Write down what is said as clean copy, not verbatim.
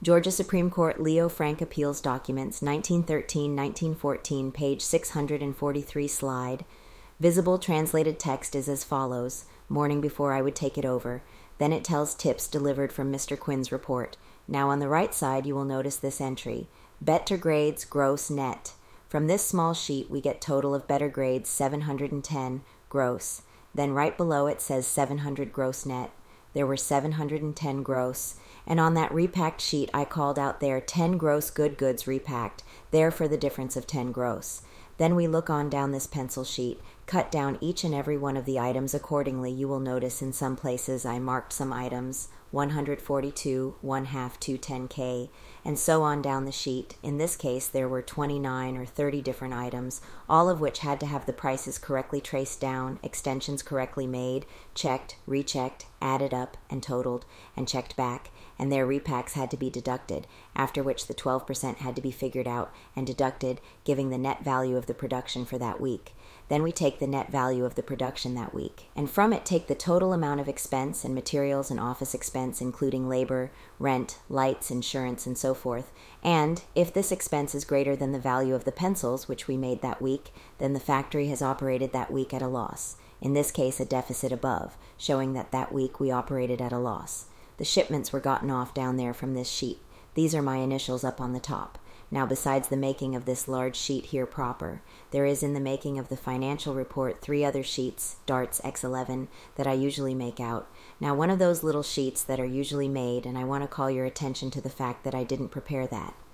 Georgia Supreme Court Leo Frank Appeals Documents, 1913-1914, page 643 slide. Visible translated text is as follows. Morning before I would take it over. Then it tells tips delivered from Mr. Quinn's report. Now on the right side you will notice this entry. Better grades, gross, net. From this small sheet we get total of better grades 710, gross. Then right below it says 700 gross net. There were 710 gross. And on that repacked sheet I called out there 10 gross good goods repacked, there for the difference of 10 gross. Then we look on down this pencil sheet, cut down each and every one of the items accordingly. You will notice in some places I marked some items, 142, 1/2, 210K, and so on down the sheet. In this case, there were 29 or 30 different items, all of which had to have the prices correctly traced down, extensions correctly made, checked, rechecked, added up, and totaled, and checked back, and their repacks had to be deducted, after which the 12% had to be figured out and deducted, giving the net value of the production for that week. Then we take the net value of the production that week, and from it take the total amount of expense and materials and office expense, including labor, rent, lights, insurance, and so forth. And if this expense is greater than the value of the pencils, which we made that week, then the factory has operated that week at a loss. In this case, a deficit above, showing that that week we operated at a loss. The shipments were gotten off down there from this sheet. These are my initials up on the top. Now, besides the making of this large sheet here proper, there is in the making of the financial report 3 other sheets, darts X11, that I usually make out. Now, one of those little sheets that are usually made, and I want to call your attention to the fact that I didn't prepare that.